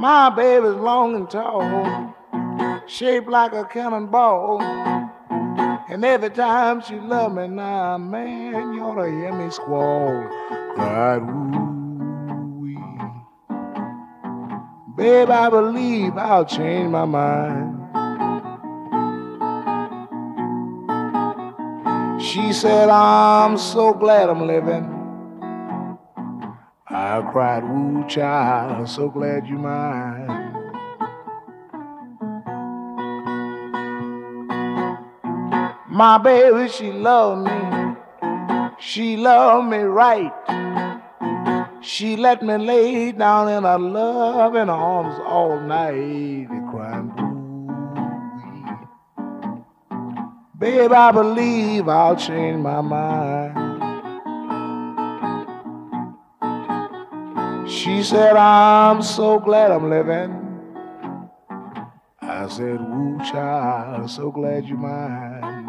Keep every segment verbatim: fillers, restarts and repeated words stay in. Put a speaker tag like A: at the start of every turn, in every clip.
A: My baby's long and tall, shaped like a cannonball. And every time she love me now, man, you ought to hear me squall. Cried, ooh-wee. Babe, I believe I'll change my mind. She said, I'm so glad I'm living. I cried, woo, child, so glad you mine. My baby, she loved me. She loved me right. She let me lay down in her loving arms all night. Crying, ooh-wee. Babe, I believe I'll change my mind. She said, I'm so glad I'm living. I said, woo, child, so glad you mine.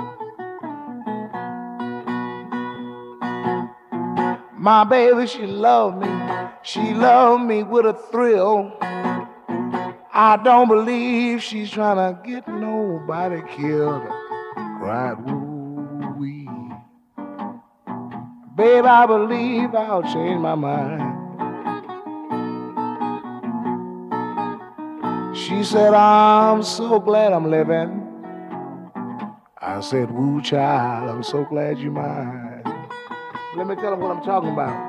A: My baby, she loved me. She loved me with a thrill. I don't believe she's trying to get nobody killed. Cried, woo-wee. Babe, I believe I'll change my mind. She said, I'm so glad I'm living. I said, woo, child, I'm so glad you mine. Let me tell them what I'm talking about.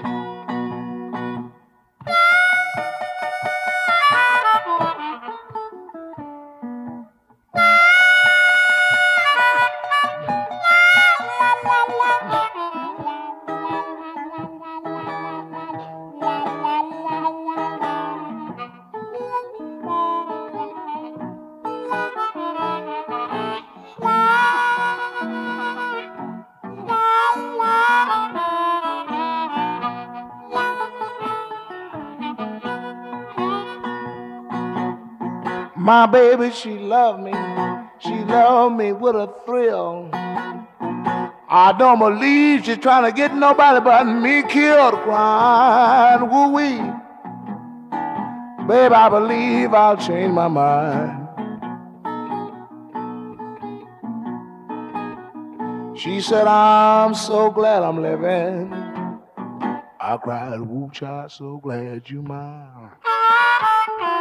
A: My baby, she loved me. She loved me with a thrill. I don't believe she's trying to get nobody but me killed. Crying, woo-wee. Babe, I believe I'll change my mind. She said, I'm so glad I'm living. I cried, woo, child, so glad you mine.